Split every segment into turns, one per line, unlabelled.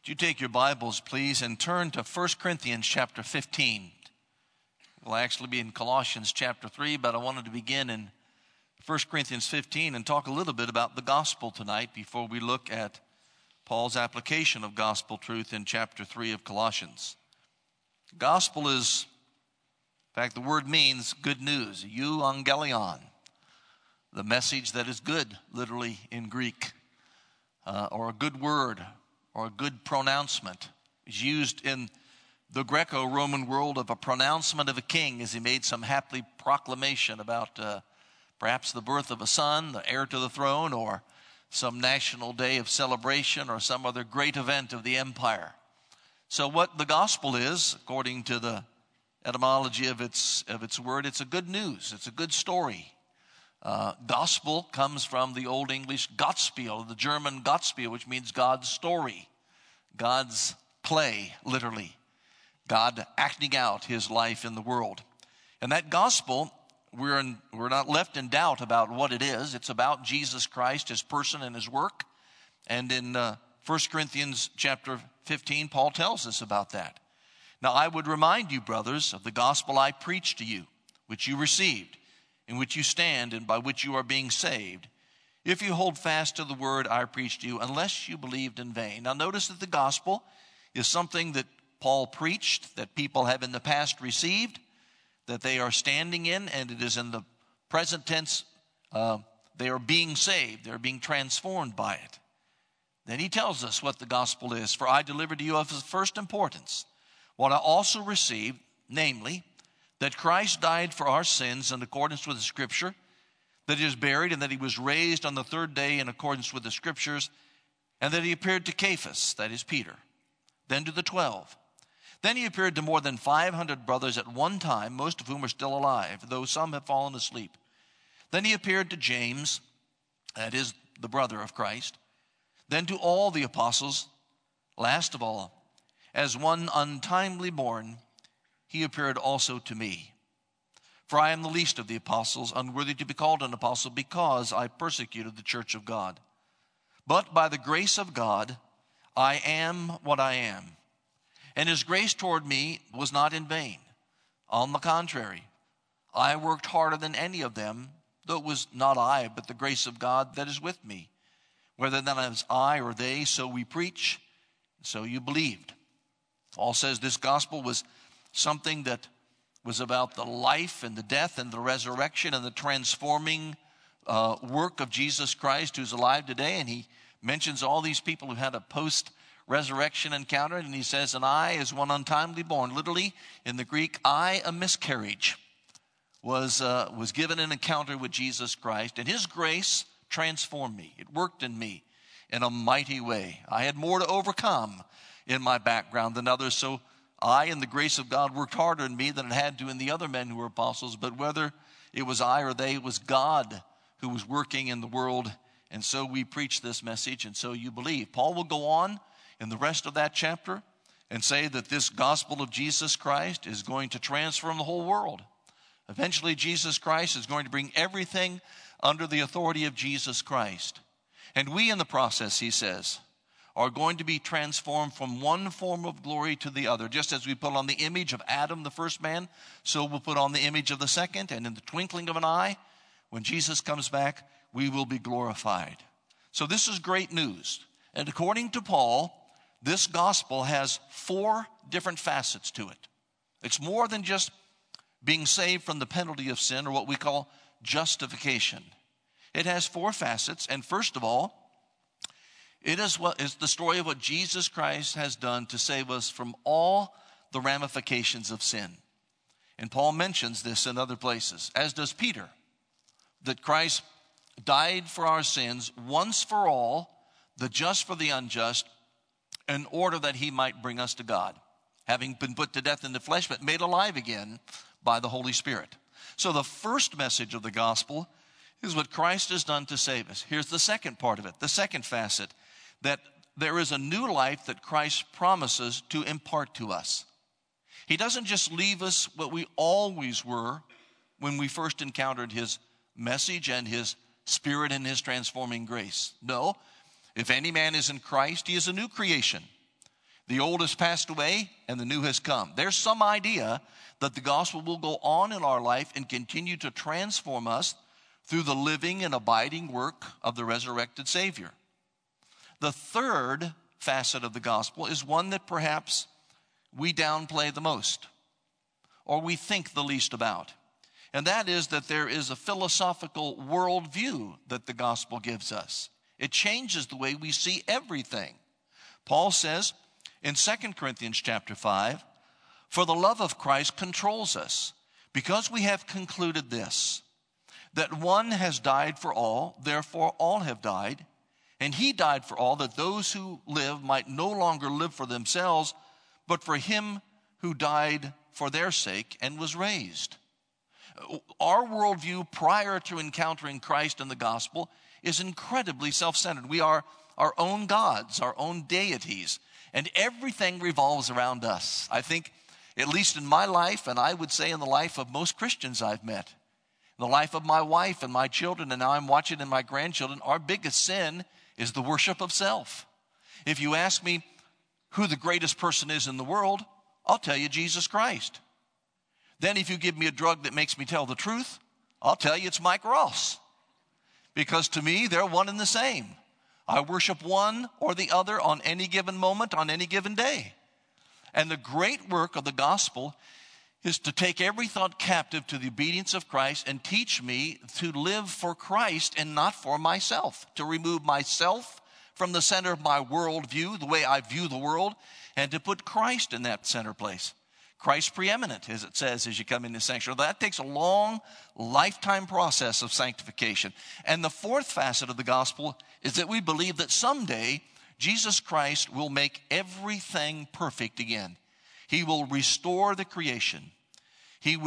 Would you take your Bibles, please, and turn to 1 Corinthians chapter 15. We'll actually be in Colossians chapter 3, but I wanted to begin in 1 Corinthians 15 and talk a little bit about the gospel tonight before we look at Paul's application of gospel truth in chapter 3 of Colossians. Gospel is, in fact, the word means good news, euangelion, the message that is good, literally in Greek, or a good word, or a good pronouncement, is used in the Greco-Roman world of a pronouncement of a king as he made some happy proclamation about perhaps the birth of a son, the heir to the throne, or some national day of celebration, or some other great event of the empire. So what the gospel is, according to the etymology of its word, it's a good news. It's a good story. Gospel comes from the Old English Gottspiel, the German Gottspiel, which means God's story, God's play, literally, God acting out his life in the world. And that gospel, we're not left in doubt about what it is. It's about Jesus Christ, his person and his work. And in 1 Corinthians chapter 15, Paul tells us about that. Now, I would remind you, brothers, of the gospel I preached to you, which you received, in which you stand, and by which you are being saved, if you hold fast to the word I preached to you, unless you believed in vain. Now, notice that the gospel is something that Paul preached, that people have in the past received, that they are standing in, and it is in the present tense, they are being saved, they're being transformed by it. Then he tells us what the gospel is. For I delivered to you of first importance what I also received, namely, that Christ died for our sins in accordance with the Scripture, that he was buried, and that he was raised on the third day in accordance with the Scriptures, and that he appeared to Cephas, that is Peter, then to the 12. Then he appeared to more than 500 brothers at one time, most of whom are still alive, though some have fallen asleep. Then he appeared to James, that is the brother of Christ, then to all the apostles. Last of all, as one untimely born, he appeared also to me. For I am the least of the apostles, unworthy to be called an apostle, because I persecuted the church of God. But by the grace of God, I am what I am. And his grace toward me was not in vain. On the contrary, I worked harder than any of them, though it was not I, but the grace of God that is with me. Whether then it was I or they, so we preach, so you believed. Paul says this gospel was something that was about the life and the death and the resurrection and the transforming work of Jesus Christ, who's alive today. And he mentions all these people who had a post-resurrection encounter. And he says, and I, as one untimely born, literally in the Greek, I, a miscarriage, was given an encounter with Jesus Christ. And his grace transformed me. It worked in me in a mighty way. I had more to overcome in my background than others, so I, in the grace of God, worked harder in me than it had to in the other men who were apostles. But whether it was I or they, it was God who was working in the world. And so we preach this message, and so you believe. Paul will go on in the rest of that chapter and say that this gospel of Jesus Christ is going to transform the whole world. Eventually, Jesus Christ is going to bring everything under the authority of Jesus Christ. And we, in the process, he says, are going to be transformed from one form of glory to the other. Just as we put on the image of Adam, the first man, so we'll put on the image of the second. And in the twinkling of an eye, when Jesus comes back, we will be glorified. So this is great news. And according to Paul, this gospel has 4 different facets to it. It's more than just being saved from the penalty of sin, or what we call justification. It has 4 facets. And first of all, it is the story of what Jesus Christ has done to save us from all the ramifications of sin. And Paul mentions this in other places, as does Peter, that Christ died for our sins once for all, the just for the unjust, in order that he might bring us to God, having been put to death in the flesh, but made alive again by the Holy Spirit. So the first message of the gospel is what Christ has done to save us. Here's the second part of it, the second facet, that there is a new life that Christ promises to impart to us. He doesn't just leave us what we always were when we first encountered his message and his Spirit and his transforming grace. No, if any man is in Christ, he is a new creation. The old has passed away and the new has come. There's some idea that the gospel will go on in our life and continue to transform us through the living and abiding work of the resurrected Savior. The third facet of the gospel is one that perhaps we downplay the most, or we think the least about. And that is that there is a philosophical worldview that the gospel gives us. It changes the way we see everything. Paul says in 2 Corinthians chapter 5, "For the love of Christ controls us, because we have concluded this, that one has died for all, therefore all have died. And he died for all, that those who live might no longer live for themselves, but for him who died for their sake and was raised." Our worldview prior to encountering Christ and the gospel is incredibly self-centered. We are our own gods, our own deities, and everything revolves around us. I think, at least in my life, and I would say in the life of most Christians I've met, in the life of my wife and my children, and now I'm watching in my grandchildren, our biggest sin is the worship of self. If you ask me who the greatest person is in the world, I'll tell you Jesus Christ. Then if you give me a drug that makes me tell the truth, I'll tell you it's Mike Ross. Because to me, they're one and the same. I worship one or the other on any given moment, on any given day. And the great work of the gospel is to take every thought captive to the obedience of Christ and teach me to live for Christ and not for myself, to remove myself from the center of my worldview, the way I view the world, and to put Christ in that center place. Christ preeminent, as it says, as you come into sanctuary. That takes a long lifetime process of sanctification. And the fourth facet of the gospel is that we believe that someday Jesus Christ will make everything perfect again. He will restore the creation. We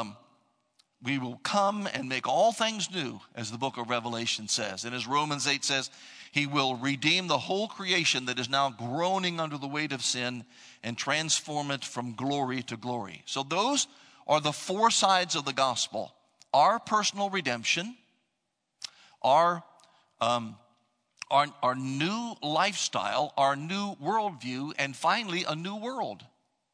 will come and make all things new, as the book of Revelation says. And as Romans 8 says, he will redeem the whole creation that is now groaning under the weight of sin and transform it from glory to glory. So those are the four sides of the gospel: our personal redemption, our new lifestyle, our new worldview, and finally a new world,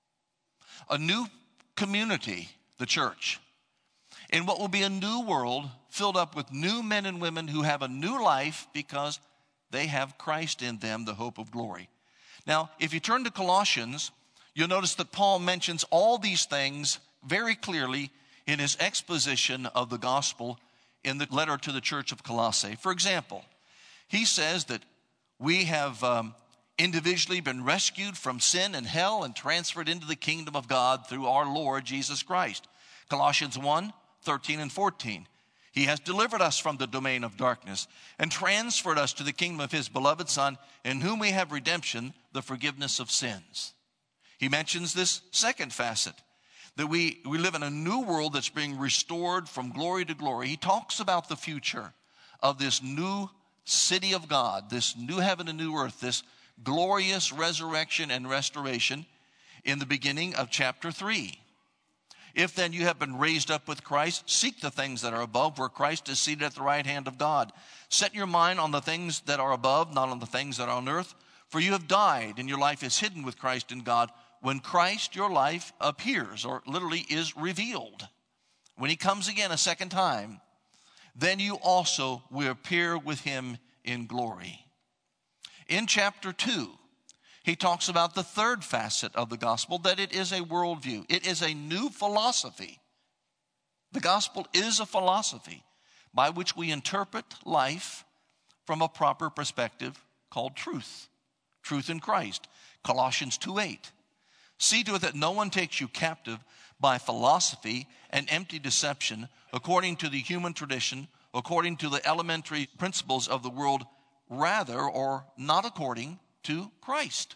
a new community, the church, in what will be a new world filled up with new men and women who have a new life because they have Christ in them, the hope of glory. Now, if you turn to Colossians, you'll notice that Paul mentions all these things very clearly in his exposition of the gospel in the letter to the church of Colossae. For example, he says that we have individually been rescued from sin and hell and transferred into the kingdom of God through our Lord Jesus Christ. Colossians 1:13 and 14. He has delivered us from the domain of darkness and transferred us to the kingdom of his beloved Son, in whom we have redemption, the forgiveness of sins. He mentions this second facet, that we live in a new world that's being restored from glory to glory. He talks about the future of this new city of God, this new heaven and new earth, this glorious resurrection and restoration in the beginning of chapter 3. If then you have been raised up with Christ, seek the things that are above, where Christ is seated at the right hand of God. Set your mind on the things that are above, not on the things that are on earth. For you have died, and your life is hidden with Christ in God. When Christ, your life, appears, or literally is revealed, when he comes again a second time, then you also will appear with him in glory. In chapter 2, he talks about the third facet of the gospel, that it is a worldview. It is a new philosophy. The gospel is a philosophy by which we interpret life from a proper perspective called truth. Truth in Christ. Colossians 2:8. See to it that no one takes you captive by philosophy and empty deception, according to the human tradition, according to the elementary principles of the world, rather, or not according to Christ.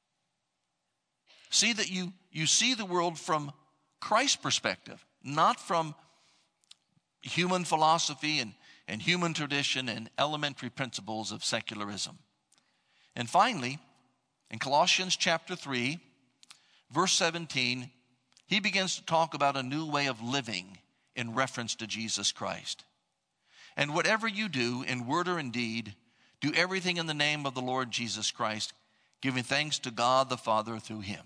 See that you see the world from Christ's perspective, not from human philosophy and human tradition and elementary principles of secularism. And finally, in Colossians chapter 3, verse 17, he begins to talk about a new way of living in reference to Jesus Christ. And whatever you do in word or in deed, do everything in the name of the Lord Jesus Christ, giving thanks to God the Father through him.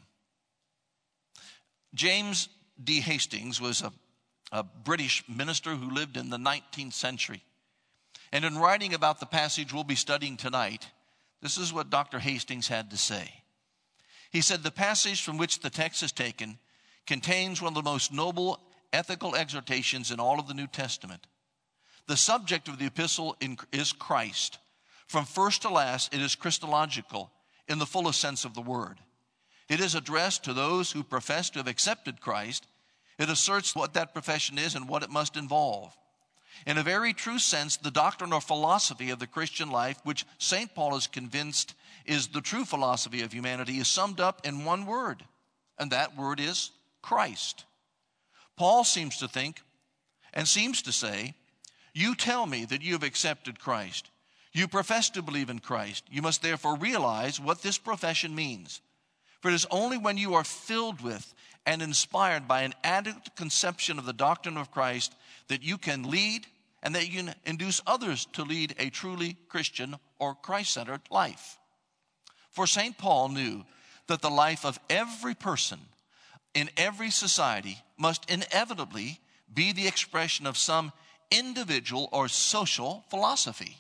James D. Hastings was a British minister who lived in the 19th century. And in writing about the passage we'll be studying tonight, this is what Dr. Hastings had to say. He said, the passage from which the text is taken contains one of the most noble ethical exhortations in all of the New Testament. The subject of the epistle is Christ. From first to last, it is Christological in the fullest sense of the word. It is addressed to those who profess to have accepted Christ. It asserts what that profession is and what it must involve. In a very true sense, the doctrine or philosophy of the Christian life, which St. Paul is convinced is the true philosophy of humanity, is summed up in one word, and that word is Christ. Paul seems to think and seems to say, you tell me that you have accepted Christ. You profess to believe in Christ. You must therefore realize what this profession means. For it is only when you are filled with and inspired by an adequate conception of the doctrine of Christ that you can lead and that you can induce others to lead a truly Christian or Christ-centered life. For St. Paul knew that the life of every person in every society must inevitably be the expression of some individual or social philosophy.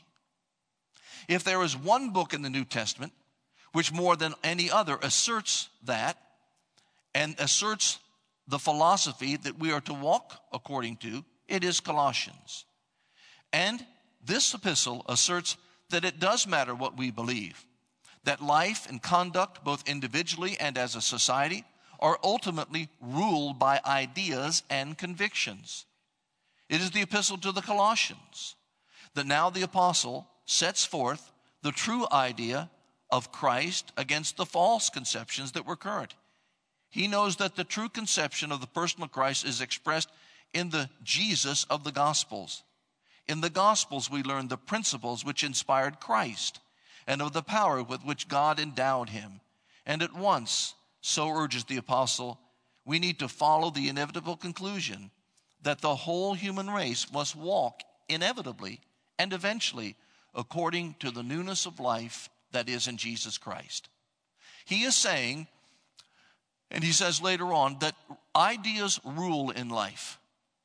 If there is one book in the New Testament which more than any other asserts that and asserts the philosophy that we are to walk according to, it is Colossians. And this epistle asserts that it does matter what we believe, that life and conduct, both individually and as a society, are ultimately ruled by ideas and convictions. It is the epistle to the Colossians that now the apostle sets forth the true idea of Christ against the false conceptions that were current. He knows that the true conception of the person of Christ is expressed in the Jesus of the Gospels. In the Gospels, we learn the principles which inspired Christ and of the power with which God endowed him. And at once, so urges the apostle, we need to follow the inevitable conclusion that the whole human race must walk inevitably and eventually according to the newness of life that is in Jesus Christ. He is saying, and he says later on, that ideas rule in life.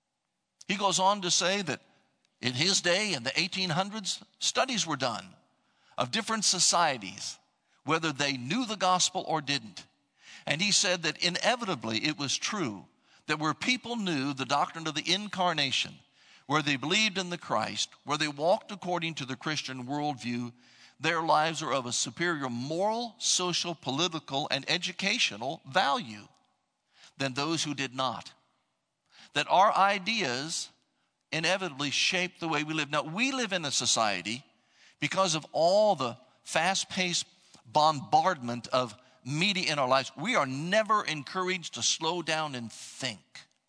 He goes on to say that in his day, in the 1800s, studies were done of different societies, whether they knew the gospel or didn't. And he said that inevitably it was true that where people knew the doctrine of the incarnation, where they believed in the Christ, where they walked according to the Christian worldview, their lives are of a superior moral, social, political, and educational value than those who did not. That our ideas inevitably shape the way we live. Now, we live in a society because of all the fast-paced bombardment of media in our lives. We are never encouraged to slow down and think.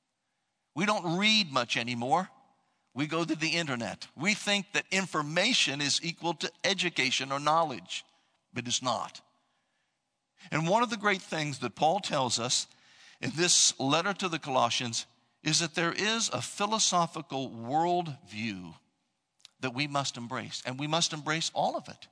We don't read much anymore. We go to the internet. We think that information is equal to education or knowledge, but it's not. And one of the great things that Paul tells us in this letter to the Colossians is that there is a philosophical worldview that we must embrace, and we must embrace all of it.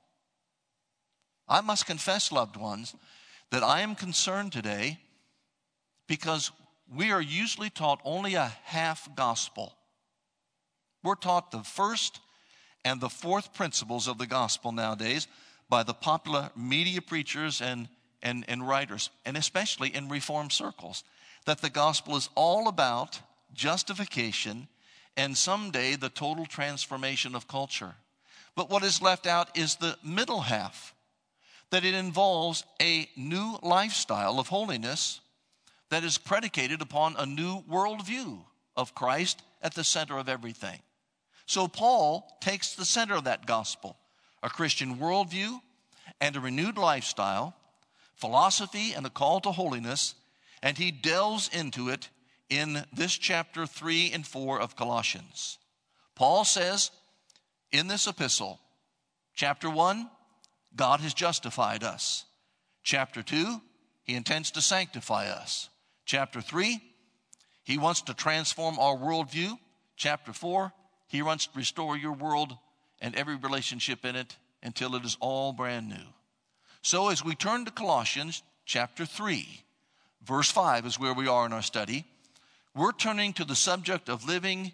I must confess, loved ones, that I am concerned today because we are usually taught only a half gospel. We're taught the first and the fourth principles of the gospel nowadays by the popular media preachers and writers, and especially in Reformed circles, that the gospel is all about justification and someday the total transformation of culture. But what is left out is the middle half, that it involves a new lifestyle of holiness that is predicated upon a new worldview of Christ at the center of everything. So Paul takes the center of that gospel, a Christian worldview and a renewed lifestyle, philosophy and a call to holiness, and he delves into it in this chapter 3 and 4 of Colossians. Paul says in this epistle, chapter 1, God has justified us. Chapter 2, he intends to sanctify us. Chapter 3, he wants to transform our worldview. Chapter 4, he wants to restore your world and every relationship in it until it is all brand new. So as we turn to Colossians chapter 3, verse 5 is where we are in our study. We're turning to the subject of living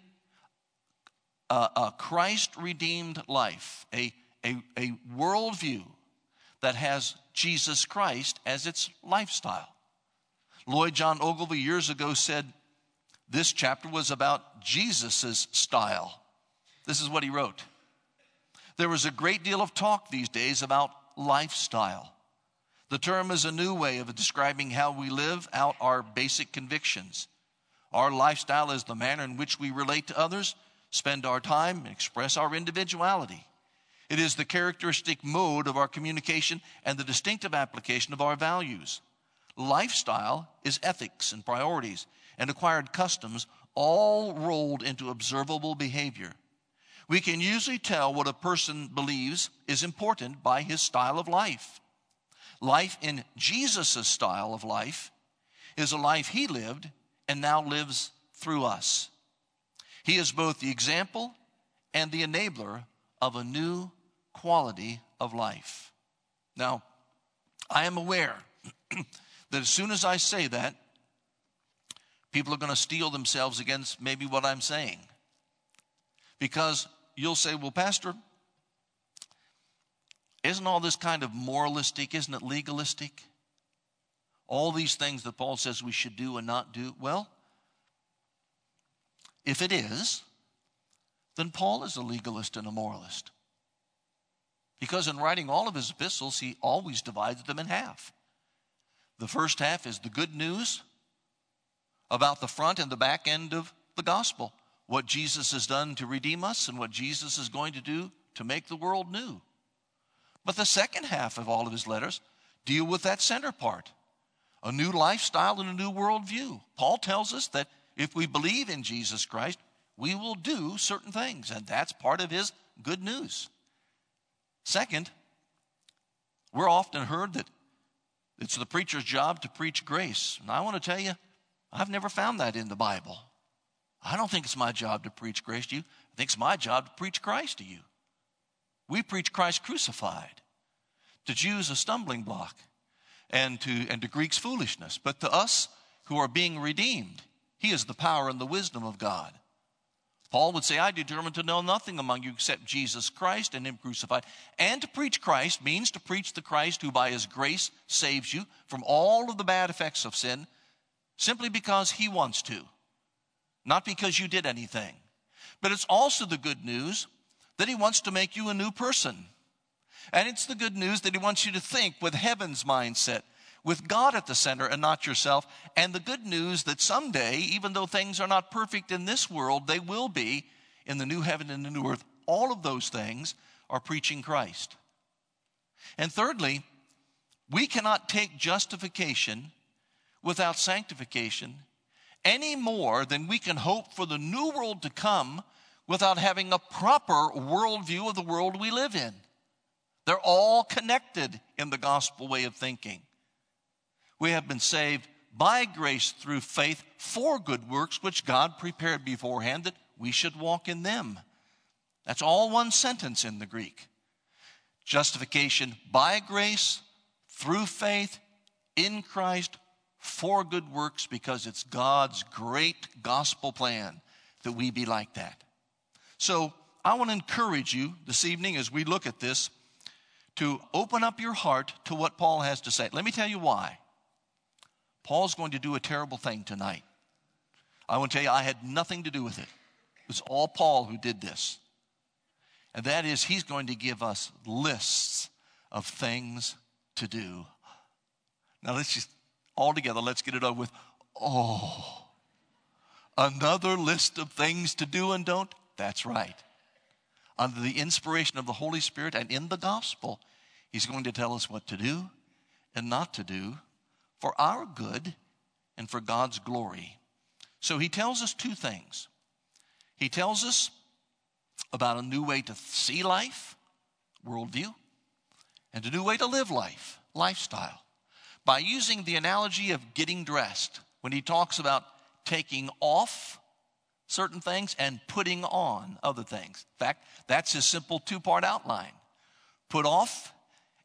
a Christ-redeemed life, a worldview that has Jesus Christ as its lifestyle. Lloyd John Ogilvie years ago said this chapter was about Jesus' style. This is what he wrote. There is a great deal of talk these days about lifestyle. The term is a new way of describing how we live out our basic convictions. Our lifestyle is the manner in which we relate to others, spend our time, and express our individuality. It is the characteristic mode of our communication and the distinctive application of our values. Lifestyle is ethics and priorities and acquired customs all rolled into observable behavior. We can usually tell what a person believes is important by his style of life. Life in Jesus' style of life is a life he lived and now lives through us. He is both the example and the enabler of a new quality of life. Now, I am aware that as soon as I say that, people are going to steel themselves against maybe what I'm saying. Because you'll say, well, Pastor, isn't all this kind of moralistic? Isn't it legalistic? All these things that Paul says we should do and not do. Well, if it is, then Paul is a legalist and a moralist. Because in writing all of his epistles, he always divides them in half. The first half is the good news about the front and the back end of the gospel. What Jesus has done to redeem us and what Jesus is going to do to make the world new. But the second half of all of his letters deal with that center part. A new lifestyle and a new worldview. Paul tells us that if we believe in Jesus Christ, we will do certain things. And that's part of his good news. Second, we're often heard that it's the preacher's job to preach grace. And I want to tell you, I've never found that in the Bible. I don't think it's my job to preach grace to you. I think it's my job to preach Christ to you. We preach Christ crucified. To Jews, a stumbling block, and to Greeks, foolishness. But to us who are being redeemed, he is the power and the wisdom of God. Paul would say, I determined to know nothing among you except Jesus Christ and him crucified. And to preach Christ means to preach the Christ who by his grace saves you from all of the bad effects of sin, simply because he wants to, not because you did anything. But it's also the good news that he wants to make you a new person. And it's the good news that he wants you to think with heaven's mindset, with God at the center and not yourself. And the good news that someday, even though things are not perfect in this world, they will be in the new heaven and the new earth. All of those things are preaching Christ. And thirdly, we cannot take justification without sanctification any more than we can hope for the new world to come without having a proper worldview of the world we live in. They're all connected in the gospel way of thinking. We have been saved by grace through faith for good works, which God prepared beforehand that we should walk in them. That's all one sentence in the Greek. Justification by grace, through faith, in Christ, for good works, because it's God's great gospel plan that we be like that. So I want to encourage you this evening as we look at this to open up your heart to what Paul has to say. Let me tell you why. Paul's going to do a terrible thing tonight. I want to tell you, I had nothing to do with it. It was all Paul who did this. And that is, he's going to give us lists of things to do. Now let's just, all together, let's get it over with. Oh, another list of things to do and don't? That's right. Under the inspiration of the Holy Spirit and in the gospel, he's going to tell us what to do and not to do for our good and for God's glory. So he tells us two things. He tells us about a new way to see life, worldview, and a new way to live life, lifestyle. By using the analogy of getting dressed, when he talks about taking off certain things and putting on other things. In fact, that's his simple two-part outline. Put off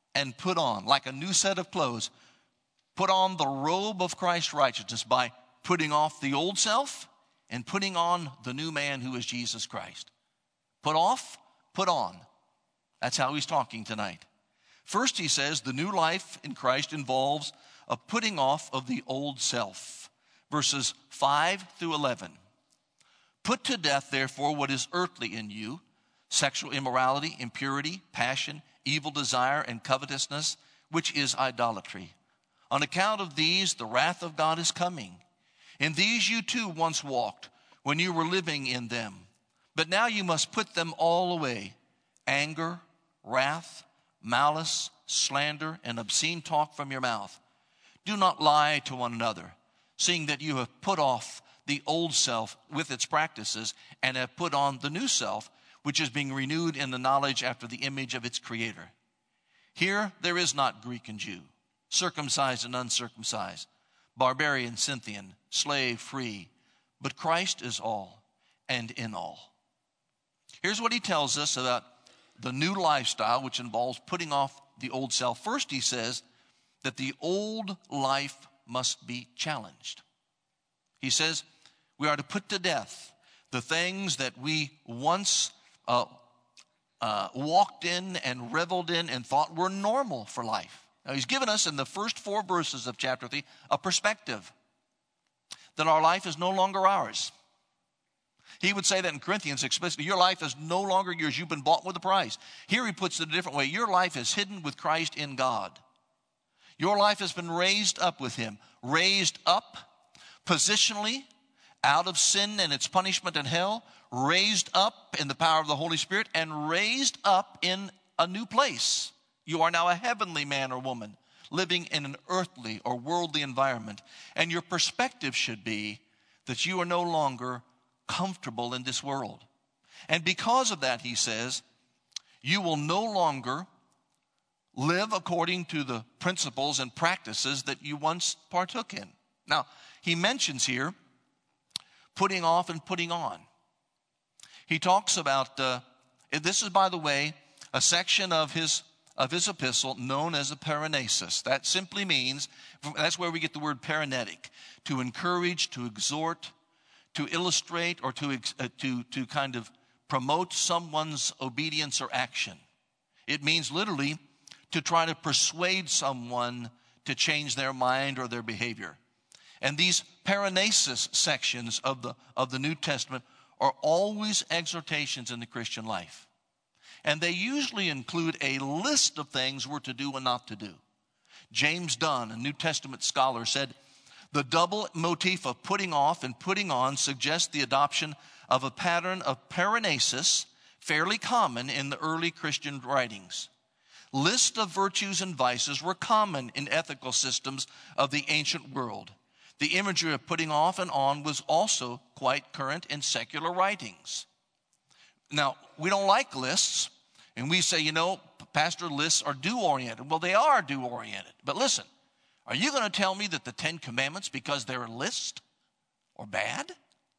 and put on, like a new set of clothes, put on the robe of Christ's righteousness by putting off the old self and putting on the new man who is Jesus Christ. Put off, put on. That's how he's talking tonight. First, he says the new life in Christ involves a putting off of the old self. Verses 5 through 11. Put to death, therefore, what is earthly in you, sexual immorality, impurity, passion, evil desire, and covetousness, which is idolatry. On account of these, the wrath of God is coming. In these you too once walked when you were living in them. But now you must put them all away: anger, wrath, malice, slander, and obscene talk from your mouth. Do not lie to one another, seeing that you have put off the old self with its practices and have put on the new self, which is being renewed in the knowledge after the image of its creator. Here there is not Greek and Jew, circumcised and uncircumcised, barbarian, Scythian, slave, free, but Christ is all and in all. Here's what he tells us about the new lifestyle, which involves putting off the old self. First, he says that the old life must be challenged. He says we are to put to death the things that we once walked in and reveled in and thought were normal for life. Now, he's given us in the first 4 verses of chapter 3 a perspective that our life is no longer ours. He would say that in Corinthians explicitly, your life is no longer yours. You've been bought with a price. Here he puts it a different way. Your life is hidden with Christ in God. Your life has been raised up with him. Raised up positionally out of sin and its punishment in hell. Raised up in the power of the Holy Spirit. And raised up in a new place. You are now a heavenly man or woman living in an earthly or worldly environment. And your perspective should be that you are no longer comfortable in this world. And because of that, he says, you will no longer live according to the principles and practices that you once partook in. Now, he mentions here putting off and putting on. He talks about, this is, by the way, a section of his epistle known as a paranesis. That simply means, that's where we get the word paranetic, to encourage, to exhort, to illustrate, or to kind of promote someone's obedience or action. It means literally to try to persuade someone to change their mind or their behavior. And these paranesis sections of the New Testament are always exhortations in the Christian life. And they usually include a list of things we're to do and not to do. James Dunn, a New Testament scholar, said, the double motif of putting off and putting on suggests the adoption of a pattern of paranesis fairly common in the early Christian writings. Lists of virtues and vices were common in ethical systems of the ancient world. The imagery of putting off and on was also quite current in secular writings. Now, we don't like lists, and we say, Pastor, lists are do-oriented. Well, they are do-oriented. But listen, are you going to tell me that the 10 Commandments, because they're a list, are bad?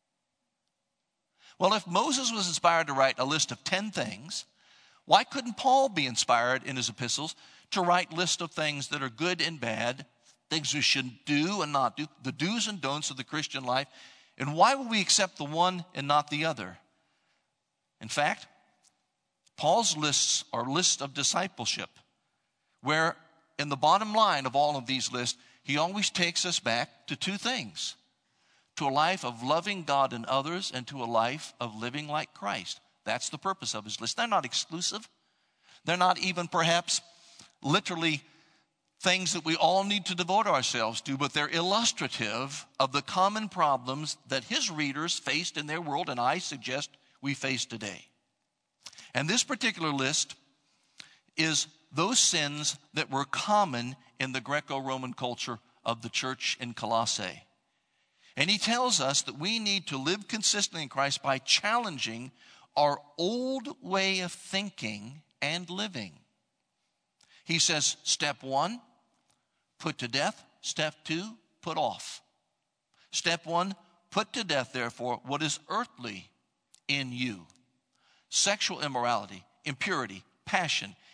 Well, if Moses was inspired to write a list of 10 things, why couldn't Paul be inspired in his epistles to write lists of things that are good and bad, things we should do and not do, the do's and don'ts of the Christian life? And why would we accept the one and not the other? In fact, Paul's lists are lists of discipleship, where in the bottom line of all of these lists, he always takes us back to 2 things: to a life of loving God and others, and to a life of living like Christ. That's the purpose of his list. They're not exclusive. They're not even perhaps literally things that we all need to devote ourselves to, but they're illustrative of the common problems that his readers faced in their world, and I suggest we face today. And this particular list is those sins that were common in the Greco-Roman culture of the church in Colossae. And he tells us that we need to live consistently in Christ by challenging our old way of thinking and living. He says, step 1, put to death. Step 2, put off. Step 1, put to death, therefore, what is earthly in you: sexual immorality, impurity, passion,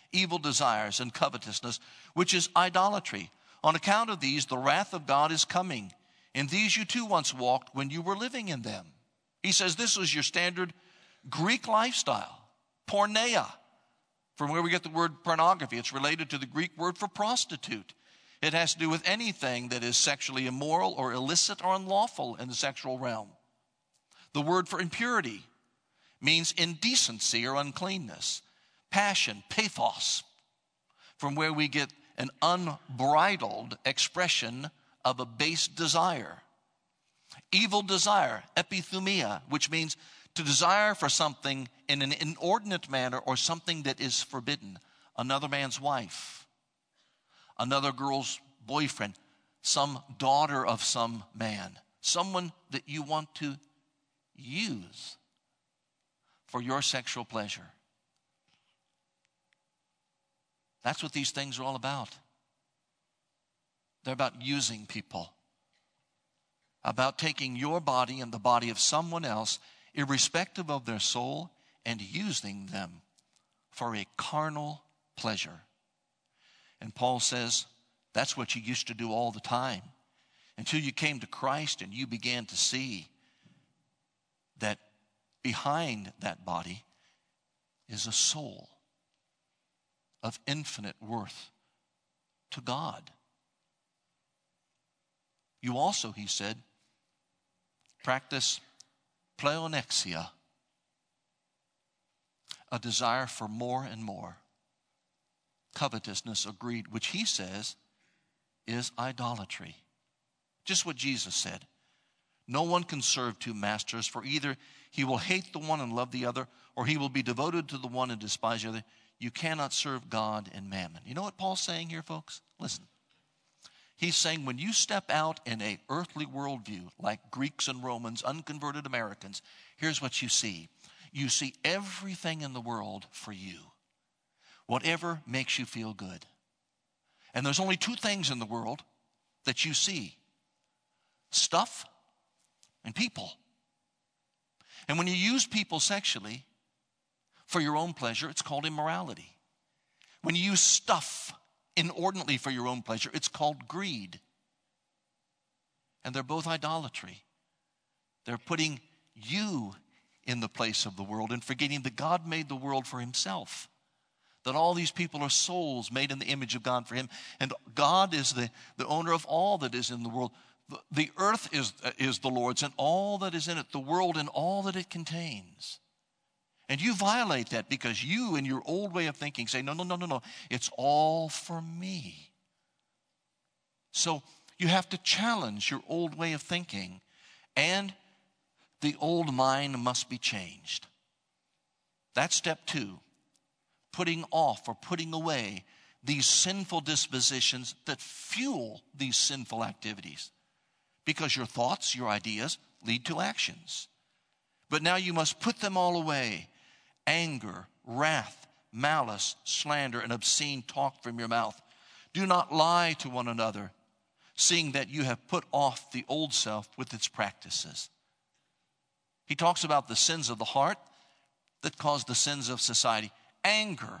evil desires, and covetousness, which is idolatry. On account of these, the wrath of God is coming. In these you too once walked when you were living in them. He says this was your standard Greek lifestyle, porneia, from where we get the word pornography. It's related to the Greek word for prostitute. It has to do with anything that is sexually immoral or illicit or unlawful in the sexual realm. The word for impurity means indecency or uncleanness. Passion, pathos, from where we get an unbridled expression of a base desire. Evil desire, epithumia, which means to desire for something in an inordinate manner or something that is forbidden. Another man's wife, another girl's boyfriend, some daughter of some man, someone that you want to use for your sexual pleasure. That's what these things are all about. They're about using people, about taking your body and the body of someone else, irrespective of their soul, and using them for a carnal pleasure. And Paul says that's what you used to do all the time until you came to Christ and you began to see that behind that body is a soul of infinite worth to God. You also, he said, practice pleonexia, a desire for more and more, covetousness or greed, which he says is idolatry. Just what Jesus said. No one can serve two masters, for either he will hate the one and love the other, or he will be devoted to the one and despise the other. You cannot serve God and mammon. You know what Paul's saying here, folks? Listen. He's saying when you step out in an earthly worldview, like Greeks and Romans, unconverted Americans, here's what you see. You see everything in the world for you. Whatever makes you feel good. And there's only two things in the world that you see. Stuff and people. And when you use people sexually for your own pleasure, it's called immorality. When you use stuff inordinately for your own pleasure, it's called greed. And they're both idolatry. They're putting you in the place of the world and forgetting that God made the world for himself. That all these people are souls made in the image of God for him. And God is the owner of all that is in the world. The earth is the Lord's and all that is in it, the world and all that it contains. And you violate that because you, in your old way of thinking, say, no, it's all for me. So you have to challenge your old way of thinking, and the old mind must be changed. That's step 2, putting off or putting away these sinful dispositions that fuel these sinful activities. Because your thoughts, your ideas lead to actions. But now you must put them all away. Anger, wrath, malice, slander, and obscene talk from your mouth. Do not lie to one another, seeing that you have put off the old self with its practices. He talks about the sins of the heart that cause the sins of society. Anger,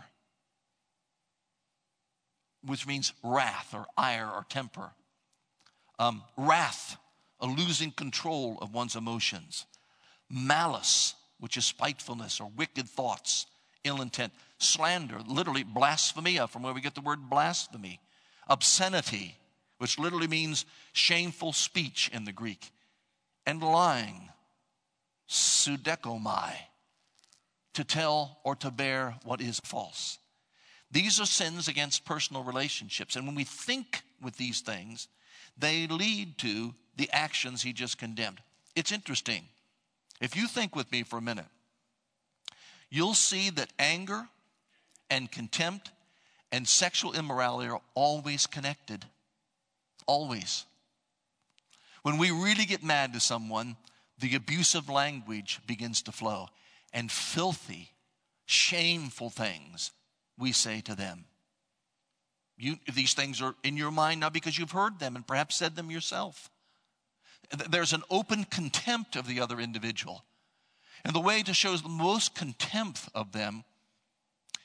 which means wrath or ire or temper. Wrath, a losing control of one's emotions. Malice, which is spitefulness or wicked thoughts, ill intent. Slander, literally blasphemia, from where we get the word blasphemy. Obscenity, which literally means shameful speech in the Greek. And lying, pseudekomai, to tell or to bear what is false. These are sins against personal relationships. And when we think with these things, they lead to the actions he just condemned. It's interesting. If you think with me for a minute, you'll see that anger and contempt and sexual immorality are always connected. Always. When we really get mad to someone, the abusive language begins to flow. And filthy, shameful things we say to them. These things are in your mind now because you've heard them and perhaps said them yourself. There's an open contempt of the other individual. And the way to show the most contempt of them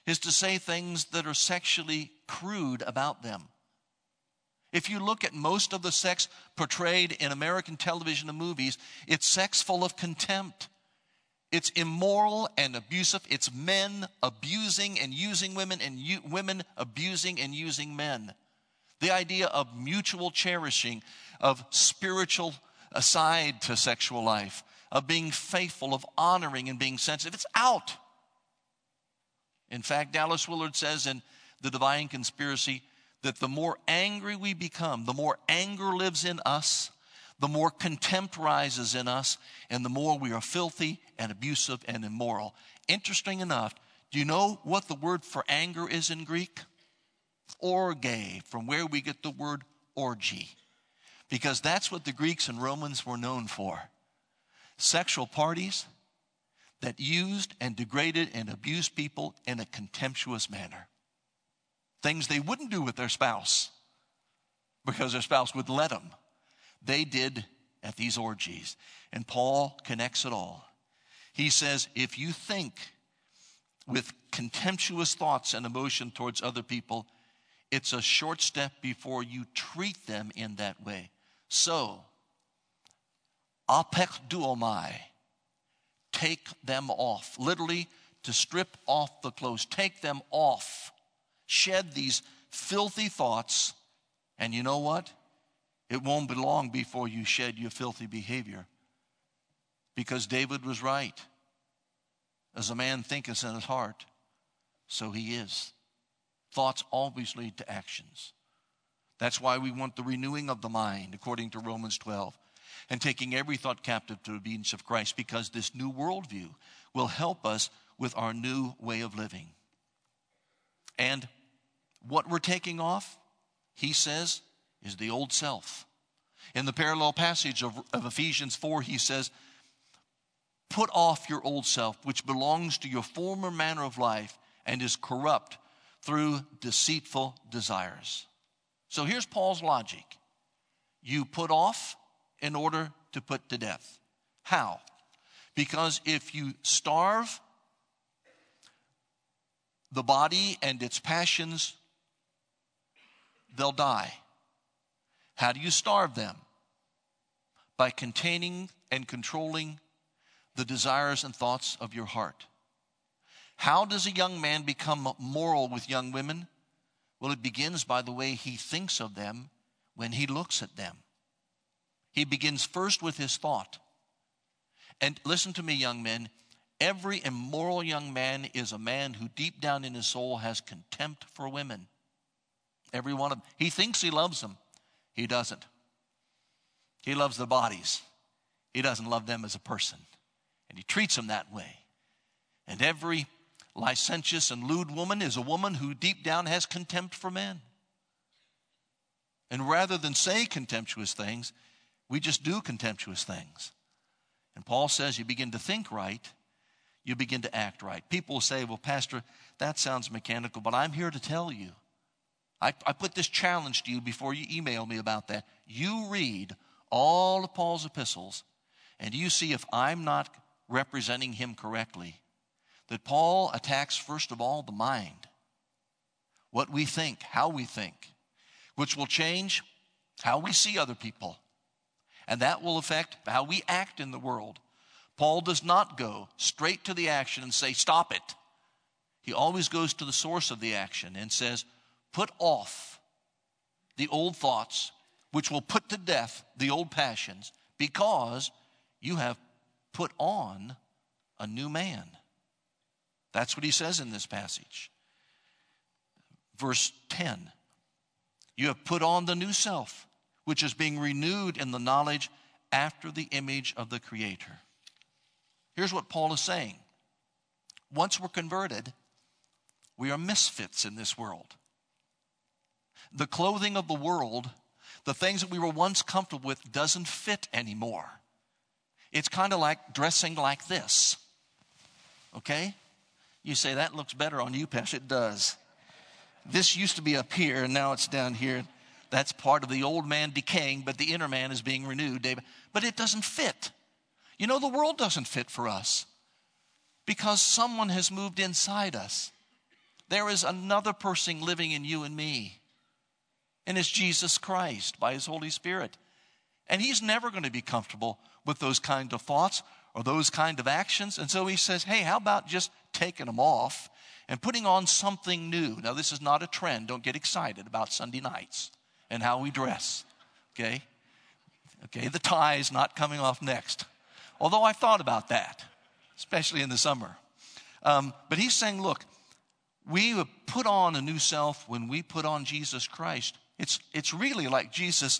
is to say things that are sexually crude about them. If you look at most of the sex portrayed in American television and movies, it's sex full of contempt. It's immoral and abusive. It's men abusing and using women, and women abusing and using men. The idea of mutual cherishing, of spiritual side to sexual life, of being faithful, of honoring and being sensitive, it's out. In fact, Dallas Willard says in The Divine Conspiracy that the more angry we become, the more anger lives in us, the more contempt rises in us, and the more we are filthy and abusive and immoral. Interesting enough, do you know what the word for anger is in Greek? Orge, from where we get the word orgy. Because that's what the Greeks and Romans were known for. Sexual parties that used and degraded and abused people in a contemptuous manner. Things they wouldn't do with their spouse because their spouse would let them. They did at these orgies. And Paul connects it all. He says, if you think with contemptuous thoughts and emotion towards other people, it's a short step before you treat them in that way. So, apekduomai, take them off. Literally, to strip off the clothes. Take them off. Shed these filthy thoughts. And you know what? It won't be long before you shed your filthy behavior. Because David was right. As a man thinketh in his heart, so he is. Thoughts always lead to actions. That's why we want the renewing of the mind, according to Romans 12. And taking every thought captive to the obedience of Christ, because this new worldview will help us with our new way of living. And what we're taking off, he says, is the old self. In the parallel passage of Ephesians 4, he says, put off your old self, which belongs to your former manner of life and is corrupt through deceitful desires. So here's Paul's logic. You put off in order to put to death. How? Because if you starve the body and its passions, they'll die. How do you starve them? By containing and controlling the desires and thoughts of your heart. How does a young man become moral with young women? Well, it begins by the way he thinks of them when he looks at them. He begins first with his thought. And listen to me, young men. Every immoral young man is a man who deep down in his soul has contempt for women. Every one of them. He thinks he loves them. He doesn't. He loves their bodies. He doesn't love them as a person. And he treats them that way. And every licentious and lewd woman is a woman who deep down has contempt for men. And rather than say contemptuous things, we just do contemptuous things. And Paul says you begin to think right, you begin to act right. People will say, well, Pastor, that sounds mechanical, but I'm here to tell you. I put this challenge to you before you email me about that. You read all of Paul's epistles, and you see if I'm not representing him correctly, that Paul attacks, first of all, the mind. What we think, how we think, which will change how we see other people. And that will affect how we act in the world. Paul does not go straight to the action and say, stop it. He always goes to the source of the action and says, put off the old thoughts, which will put to death the old passions, because you have put on a new man. That's what he says in this passage. Verse 10, you have put on the new self, which is being renewed in the knowledge after the image of the Creator. Here's what Paul is saying. Once we're converted, we are misfits in this world. The clothing of the world, the things that we were once comfortable with, doesn't fit anymore. It's kind of like dressing like this. Okay? You say, that looks better on you, Pastor. It does. This used to be up here, and now it's down here. That's part of the old man decaying, but the inner man is being renewed, David. But it doesn't fit. You know, the world doesn't fit for us because someone has moved inside us. There is another person living in you and me. And it's Jesus Christ by his Holy Spirit. And he's never going to be comfortable with those kind of thoughts or those kind of actions. And so he says, hey, how about just taking them off and putting on something new? Now, this is not a trend. Don't get excited about Sunday nights and how we dress, okay? Okay, the tie is not coming off next. Although I thought about that, especially in the summer. But he's saying, look, we put on a new self when we put on Jesus Christ. It's really like Jesus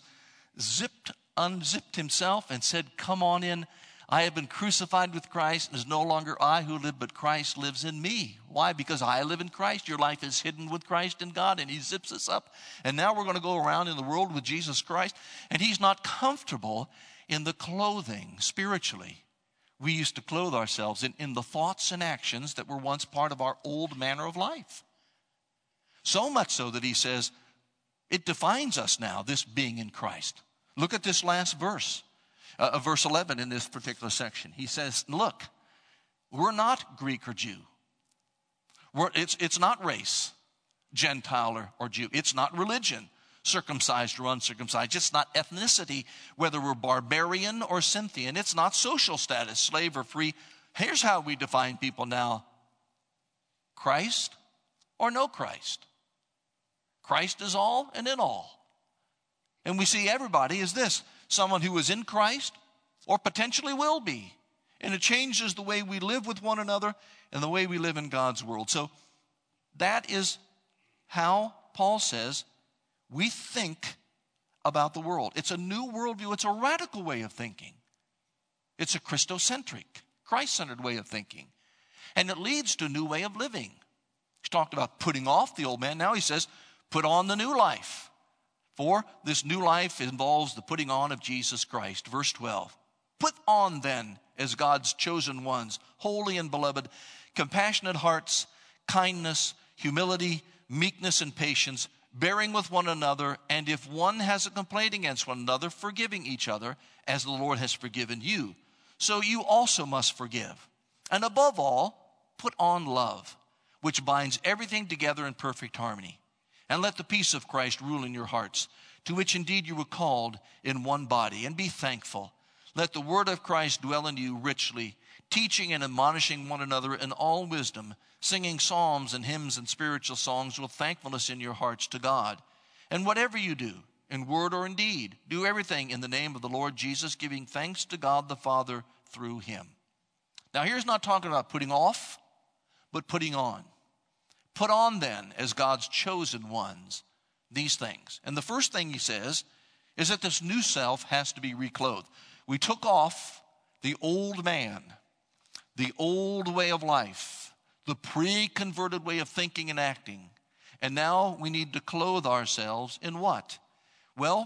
unzipped himself and said, come on in. I have been crucified with Christ, and it's no longer I who live, but Christ lives in me. Why? Because I live in Christ. Your life is hidden with Christ in God, and he zips us up. And now we're going to go around in the world with Jesus Christ, and he's not comfortable in the clothing spiritually. We used to clothe ourselves in the thoughts and actions that were once part of our old manner of life. So much so that he says, it defines us now, this being in Christ. Look at this last verse, verse 11 in this particular section. He says, look, we're not Greek or Jew. It's not race, Gentile or Jew. It's not religion, circumcised or uncircumcised. It's not ethnicity, whether we're barbarian or Scythian. It's not social status, slave or free. Here's how we define people now. Christ or no Christ. Christ is all and in all. And we see everybody as this, someone who is in Christ or potentially will be. And it changes the way we live with one another and the way we live in God's world. So that is how Paul says we think about the world. It's a new worldview. It's a radical way of thinking. It's a Christocentric, Christ-centered way of thinking. And it leads to a new way of living. He's talked about putting off the old man. Now he says, put on the new life. For this new life involves the putting on of Jesus Christ. Verse 12. Put on then, as God's chosen ones, holy and beloved, compassionate hearts, kindness, humility, meekness, and patience, bearing with one another, and if one has a complaint against one another, forgiving each other, as the Lord has forgiven you. So you also must forgive. And above all, put on love, which binds everything together in perfect harmony. And let the peace of Christ rule in your hearts, to which indeed you were called in one body. And be thankful. Let the word of Christ dwell in you richly, teaching and admonishing one another in all wisdom, singing psalms and hymns and spiritual songs with thankfulness in your hearts to God. And whatever you do, in word or in deed, do everything in the name of the Lord Jesus, giving thanks to God the Father through him. Now here's not talking about putting off, but putting on. Put on then, as God's chosen ones, these things. And the first thing he says is that this new self has to be reclothed. We took off the old man, the old way of life, the pre-converted way of thinking and acting. And now we need to clothe ourselves in what? Well,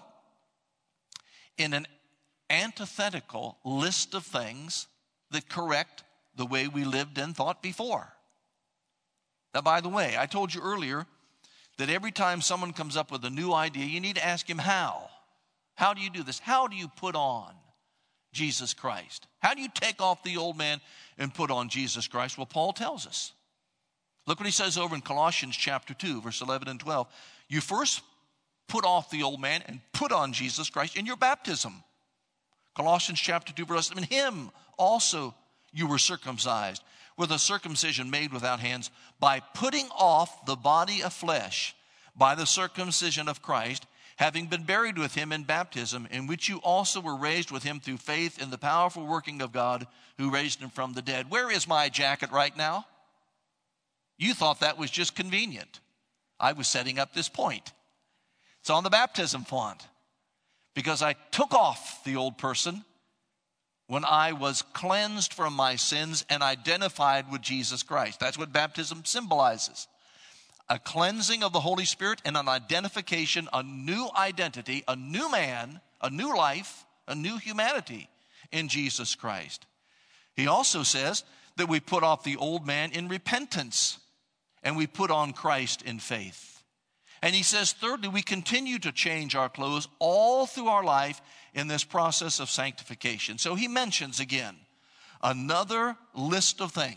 in an antithetical list of things that correct the way we lived and thought before. Now, by the way, I told you earlier that every time someone comes up with a new idea, you need to ask him how. How do you do this? How do you put on Jesus Christ? How do you take off the old man and put on Jesus Christ? Well, Paul tells us. Look what he says over in Colossians chapter 2, verse 11 and 12. You first put off the old man and put on Jesus Christ in your baptism. Colossians chapter 2, verse 11. In him also you were circumcised with a circumcision made without hands, by putting off the body of flesh by the circumcision of Christ, having been buried with him in baptism, in which you also were raised with him through faith in the powerful working of God who raised him from the dead. Where is my jacket right now? You thought that was just convenient. I was setting up this point. It's on the baptism font, because I took off the old person when I was cleansed from my sins and identified with Jesus Christ. That's what baptism symbolizes. A cleansing of the Holy Spirit and an identification, a new identity, a new man, a new life, a new humanity in Jesus Christ. He also says that we put off the old man in repentance and we put on Christ in faith. And he says, thirdly, we continue to change our clothes all through our life in this process of sanctification. So he mentions again another list of things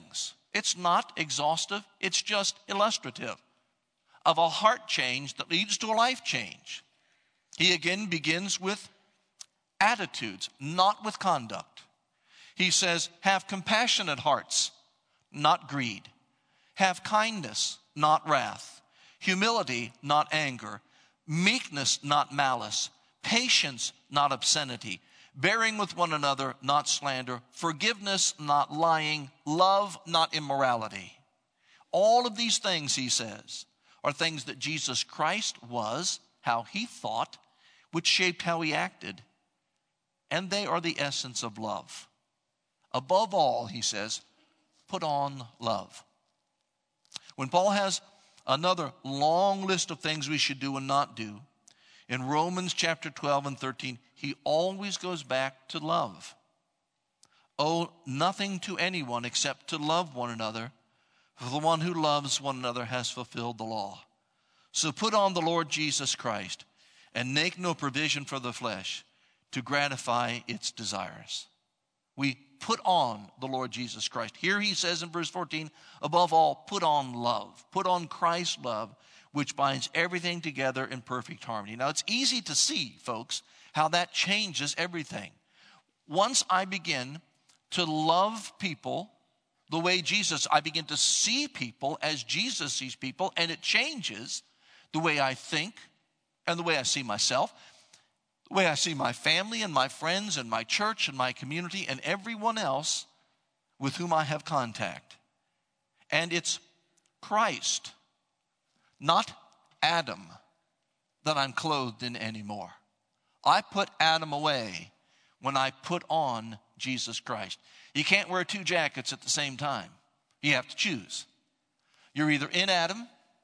It's not exhaustive. It's just illustrative of a heart change that leads to a life change. He again begins with attitudes, not with conduct. He says, have compassionate hearts, not greed. Have kindness, not wrath. Humility, not anger. Meekness, not malice. Patience, not obscenity. Bearing with one another, not slander. Forgiveness, not lying. Love, not immorality. All of these things, he says, are things that Jesus Christ was, how he thought, which shaped how he acted. And they are the essence of love. Above all, he says, put on love. When Paul has another long list of things we should do and not do, in Romans chapter 12 and 13, he always goes back to love. Owe nothing to anyone except to love one another, for the one who loves one another has fulfilled the law. So put on the Lord Jesus Christ and make no provision for the flesh to gratify its desires. We put on the Lord Jesus Christ. Here he says in verse 14, above all, put on love. Put on Christ's love, which binds everything together in perfect harmony. Now, it's easy to see, folks, how that changes everything. Once I begin to love people the way Jesus, I begin to see people as Jesus sees people, and it changes the way I think and the way I see myself, the way I see my family and my friends and my church and my community and everyone else with whom I have contact. And it's Christ, not Adam, that I'm clothed in anymore. I put Adam away when I put on Jesus Christ. You can't wear two jackets at the same time. You have to choose. You're either in Adam,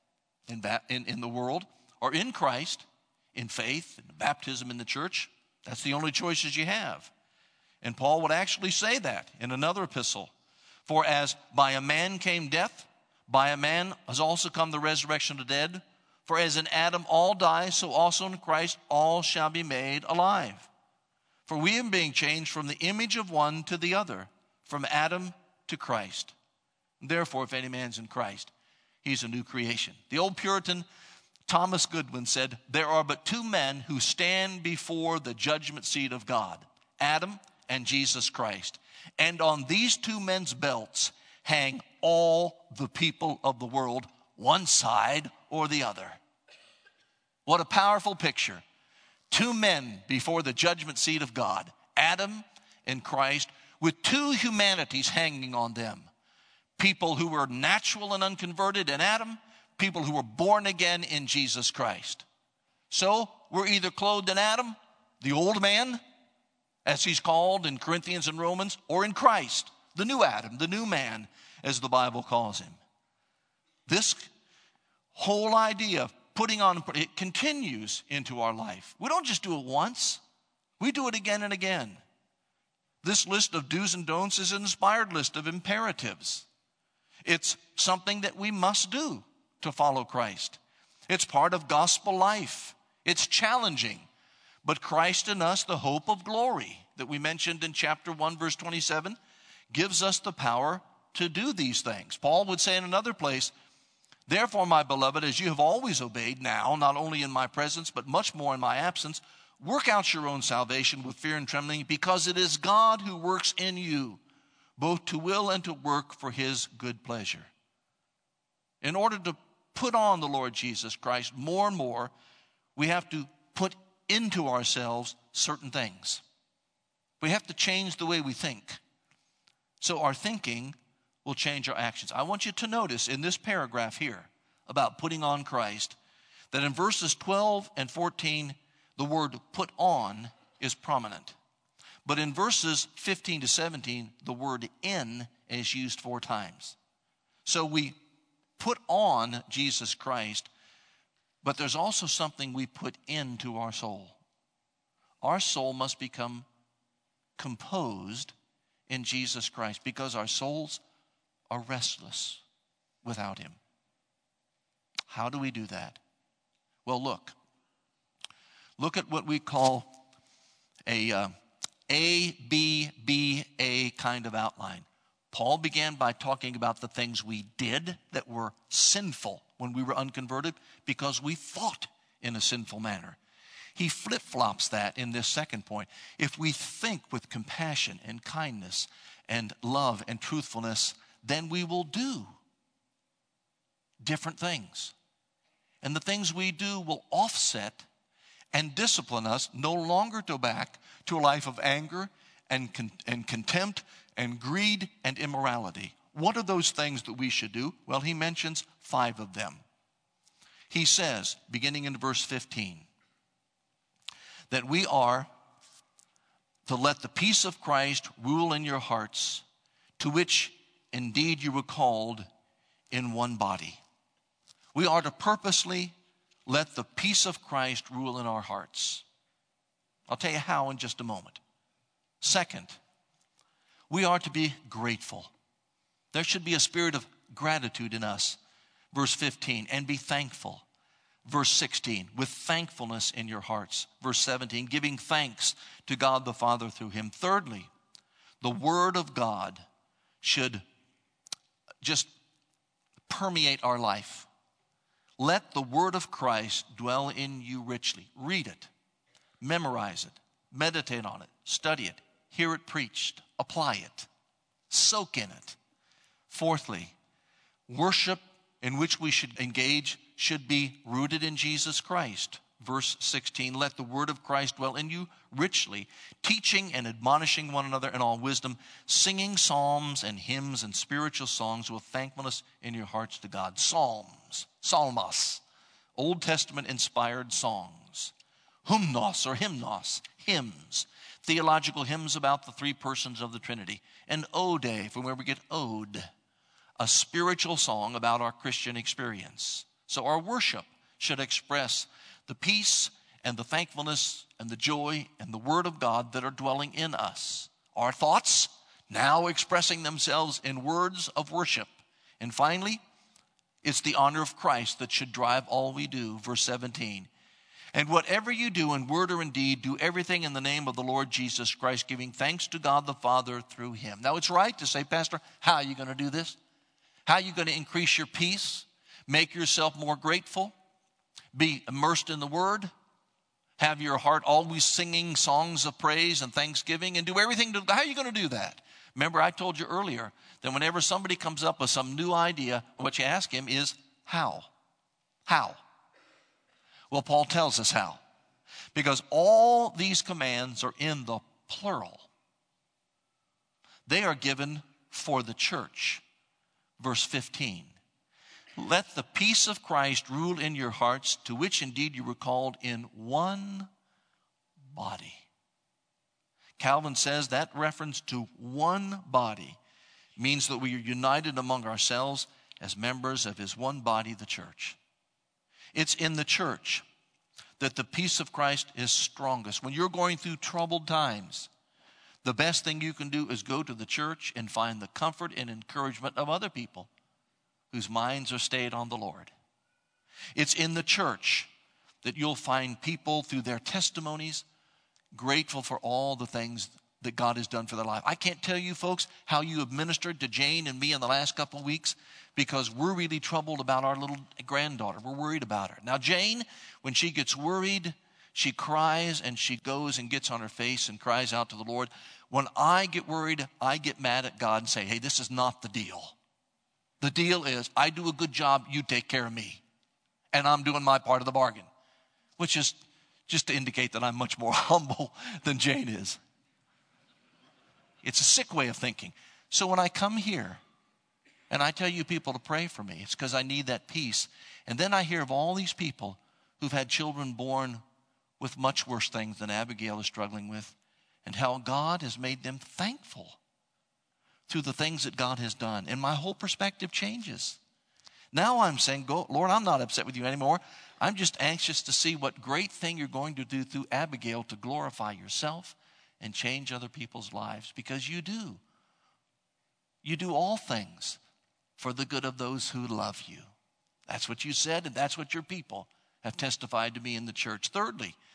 in the world, or in Christ, in faith, in baptism in the church. That's the only choices you have. And Paul would actually say that in another epistle. For as by a man came death, by a man has also come the resurrection of the dead. For as in Adam all die, so also in Christ all shall be made alive. For we are being changed from the image of one to the other, from Adam to Christ. Therefore, if any man's in Christ, he's a new creation. The old Puritan Thomas Goodwin said, there are but two men who stand before the judgment seat of God, Adam and Jesus Christ. And on these two men's belts hang all the people of the world, one side or the other. What a powerful picture. Two men before the judgment seat of God, Adam and Christ, with two humanities hanging on them. People who were natural and unconverted in Adam, people who were born again in Jesus Christ. So we're either clothed in Adam, the old man, as he's called in Corinthians and Romans, or in Christ, the new Adam, the new man, as the Bible calls him. This whole idea of putting on, it continues into our life. We don't just do it once. We do it again and again. This list of do's and don'ts is an inspired list of imperatives. It's something that we must do to follow Christ. It's part of gospel life. It's challenging. But Christ in us, the hope of glory that we mentioned in chapter 1, verse 27, gives us the power to do these things. Paul would say in another place, therefore, my beloved, as you have always obeyed now, not only in my presence, but much more in my absence, work out your own salvation with fear and trembling, because it is God who works in you, both to will and to work for his good pleasure. In order to put on the Lord Jesus Christ more and more, we have to put into ourselves certain things. We have to change the way we think. So our thinking will change our actions. I want you to notice in this paragraph here about putting on Christ that in verses 12 and 14, the word put on is prominent. But in verses 15 to 17, the word in is used 4 times. So we put on Jesus Christ, but there's also something we put into our soul. Our soul must become composed in Jesus Christ because our souls are restless without him. How do we do that? Well, look at what we call a ABBA kind of outline. Paul began by talking about the things we did that were sinful when we were unconverted because we thought in a sinful manner. He flip-flops that in this second point. If we think with compassion and kindness and love and truthfulness, then we will do different things. And the things we do will offset and discipline us no longer to back to a life of anger and contempt and greed and immorality. What are those things that we should do? Well, he mentions 5 of them. He says, beginning in verse 15, that we are to let the peace of Christ rule in your hearts, to which indeed you were called in one body. We are to purposely let the peace of Christ rule in our hearts. I'll tell you how in just a moment. Second, we are to be grateful. There should be a spirit of gratitude in us. Verse 15, and be thankful. Verse 16, with thankfulness in your hearts. Verse 17, giving thanks to God the Father through him. Thirdly, the Word of God should just permeate our life. Let the Word of Christ dwell in you richly. Read it, memorize it, meditate on it, study it, hear it preached, apply it, soak in it. Fourthly, worship in which we should engage should be rooted in Jesus Christ. Verse 16, let the word of Christ dwell in you richly, teaching and admonishing one another in all wisdom, singing psalms and hymns and spiritual songs with thankfulness in your hearts to God. Psalms, psalmos, Old Testament inspired songs. Hymnos or hymnos, hymns, theological hymns about the 3 persons of the Trinity. And ode, from where we get ode, a spiritual song about our Christian experience. So our worship should express the peace and the thankfulness and the joy and the Word of God that are dwelling in us. Our thoughts now expressing themselves in words of worship. And finally, it's the honor of Christ that should drive all we do. Verse 17, and whatever you do in word or in deed, do everything in the name of the Lord Jesus Christ, giving thanks to God the Father through him. Now it's right to say, Pastor, how are you going to do this? How are you going to increase your peace? Make yourself more grateful? Be immersed in the Word? Have your heart always singing songs of praise and thanksgiving? And do everything to, how are you going to do that? Remember, I told you earlier that whenever somebody comes up with some new idea, what you ask him is, how? How? Well, Paul tells us how. Because all these commands are in the plural. They are given for the church. Verse 15, let the peace of Christ rule in your hearts, to which indeed you were called in one body. Calvin says that reference to one body means that we are united among ourselves as members of his one body, the church. It's in the church that the peace of Christ is strongest. When you're going through troubled times, the best thing you can do is go to the church and find the comfort and encouragement of other people whose minds are stayed on the Lord. It's in the church that you'll find people through their testimonies grateful for all the things that God has done for their life. I can't tell you folks how you have ministered to Jane and me in the last couple of weeks because we're really troubled about our little granddaughter. We're worried about her. Now Jane, when she gets worried, she cries and she goes and gets on her face and cries out to the Lord. When I get worried, I get mad at God and say, hey, this is not the deal. The deal is I do a good job, you take care of me. And I'm doing my part of the bargain, which is just to indicate that I'm much more humble than Jane is. It's a sick way of thinking. So when I come here and I tell you people to pray for me, it's because I need that peace. And then I hear of all these people who've had children born with much worse things than Abigail is struggling with, and how God has made them thankful through the things that God has done. And my whole perspective changes. Now I'm saying, go, Lord, I'm not upset with you anymore. I'm just anxious to see what great thing you're going to do through Abigail to glorify yourself and change other people's lives, because you do. You do all things for the good of those who love you. That's what you said, and that's what your people have testified to me in the church. Thirdly,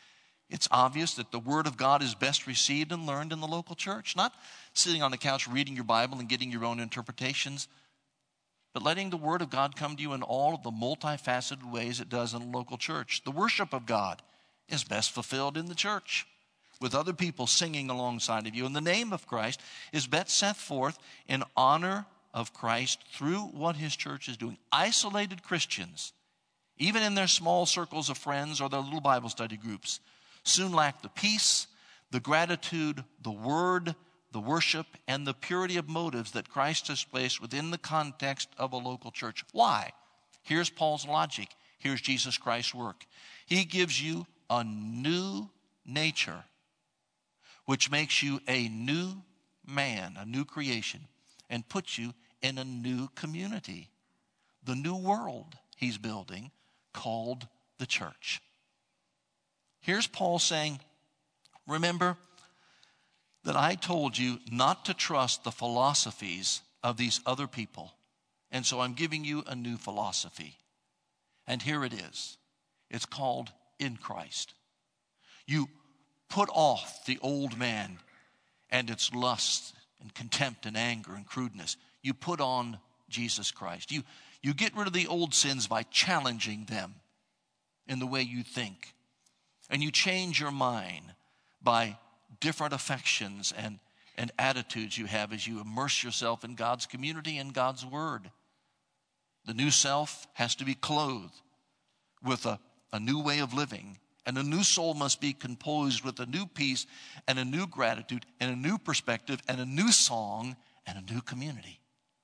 It's obvious that the Word of God is best received and learned in the local church, not sitting on the couch reading your Bible and getting your own interpretations, but letting the Word of God come to you in all of the multifaceted ways it does in a local church. The worship of God is best fulfilled in the church, with other people singing alongside of you. And the name of Christ is best set forth in honor of Christ through what his church is doing. Isolated Christians, even in their small circles of friends or their little Bible study groups, soon lack the peace, the gratitude, the word, the worship, and the purity of motives that Christ has placed within the context of a local church. Why? Here's Paul's logic. Here's Jesus Christ's work. He gives you a new nature, which makes you a new man, a new creation, and puts you in a new community, the new world he's building, called the church. Here's Paul saying, remember that I told you not to trust the philosophies of these other people, and so I'm giving you a new philosophy. And here it is. It's called in Christ. You put off the old man and its lust and contempt and anger and crudeness. You put on Jesus Christ. You get rid of the old sins by challenging them in the way you think. And you change your mind by different affections and attitudes you have as you immerse yourself in God's community and God's word. The new self has to be clothed with a new way of living. And a new soul must be composed with a new peace and a new gratitude and a new perspective and a new song and a new community.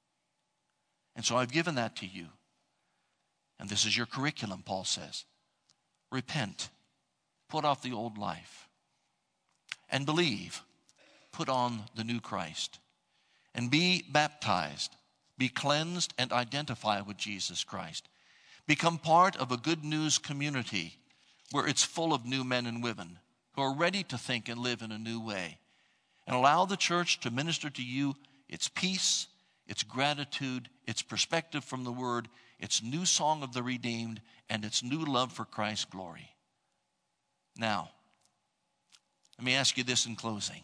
And so I've given that to you. And this is your curriculum, Paul says. Repent. Put off the old life. And believe. Put on the new Christ. And be baptized. Be cleansed and identify with Jesus Christ. Become part of a good news community where it's full of new men and women who are ready to think and live in a new way. And allow the church to minister to you its peace, its gratitude, its perspective from the word, its new song of the redeemed, and its new love for Christ's glory. Now, let me ask you this in closing.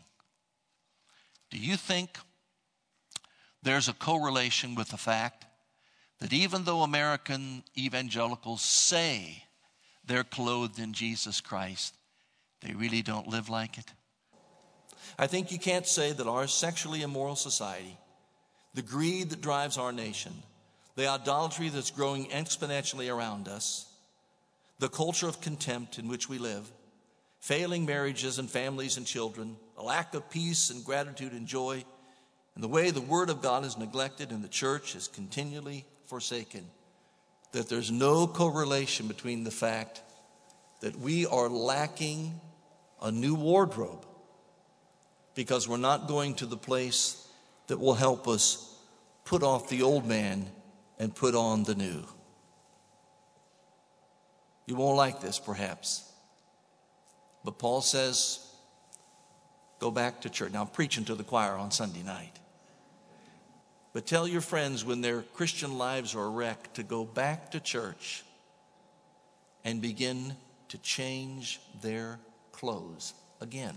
Do you think there's a correlation with the fact that even though American evangelicals say they're clothed in Jesus Christ, they really don't live like it? I think you can't say that our sexually immoral society, the greed that drives our nation, the idolatry that's growing exponentially around us, the culture of contempt in which we live, failing marriages and families and children, a lack of peace and gratitude and joy, and the way the Word of God is neglected and the church is continually forsaken, that there's no correlation between the fact that we are lacking a new wardrobe because we're not going to the place that will help us put off the old man and put on the new. You won't like this, perhaps. But Paul says, go back to church. Now, I'm preaching to the choir on Sunday night. But tell your friends when their Christian lives are wrecked to go back to church and begin to change their clothes again.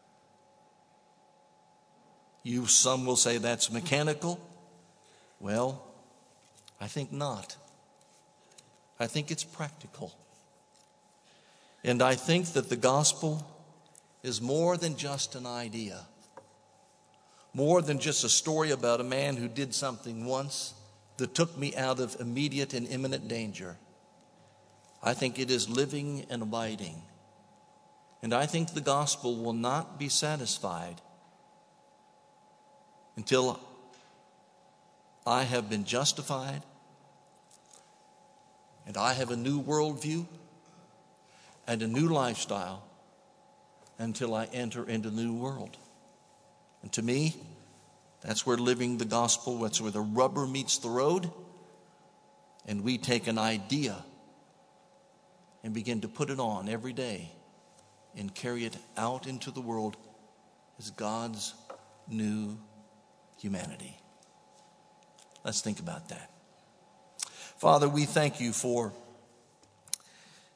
Some will say that's mechanical. Well, I think not. I think it's practical. And I think that the gospel is more than just an idea. More than just a story about a man who did something once that took me out of immediate and imminent danger. I think it is living and abiding. And I think the gospel will not be satisfied until I have been justified and I have a new worldview and a new lifestyle until I enter into the new world. And to me, that's where living the gospel, that's where the rubber meets the road, and we take an idea and begin to put it on every day and carry it out into the world as God's new humanity. Let's think about that. Father, we thank you for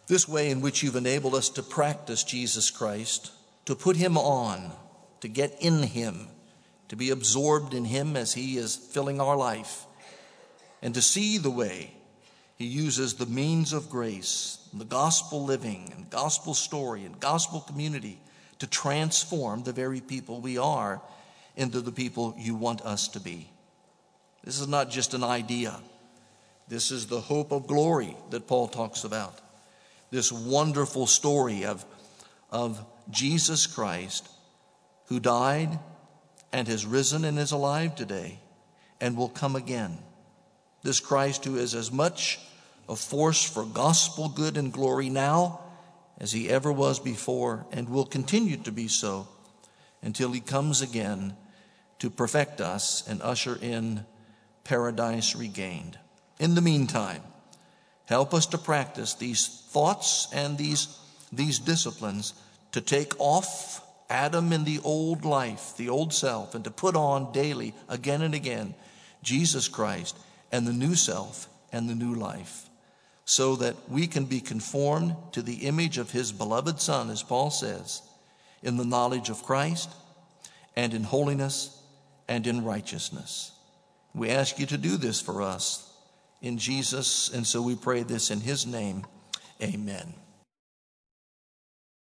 This way in which you've enabled us to practice Jesus Christ, to put him on, to get in him, to be absorbed in him as he is filling our life, and to see the way he uses the means of grace, the gospel living and gospel story and gospel community to transform the very people we are into the people you want us to be. This is not just an idea. This is the hope of glory that Paul talks about. This wonderful story of Jesus Christ, who died and has risen and is alive today and will come again. This Christ who is as much a force for gospel good and glory now as he ever was before, and will continue to be so until he comes again to perfect us and usher in paradise regained. In the meantime, help us to practice these thoughts and these disciplines, to take off Adam in the old life, the old self, and to put on daily, again and again, Jesus Christ and the new self and the new life, so that we can be conformed to the image of his beloved Son, as Paul says, in the knowledge of Christ and in holiness and in righteousness. We ask you to do this for us in Jesus, and so we pray this in his name. Amen.